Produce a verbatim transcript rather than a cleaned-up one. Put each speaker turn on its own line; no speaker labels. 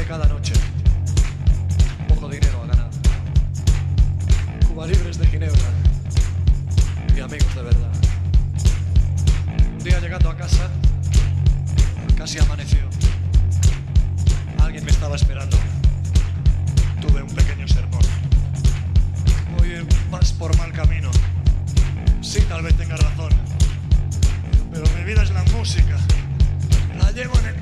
cada noche. Poco dinero a ganar. Cuba Libres de Ginebra y amigos de verdad. Un día llegando a casa, casi amaneció. Alguien me estaba esperando. Tuve un pequeño sermón. Oye, vas por mal camino. Sí, tal vez tengas razón. Pero mi vida es la música. La llevo en el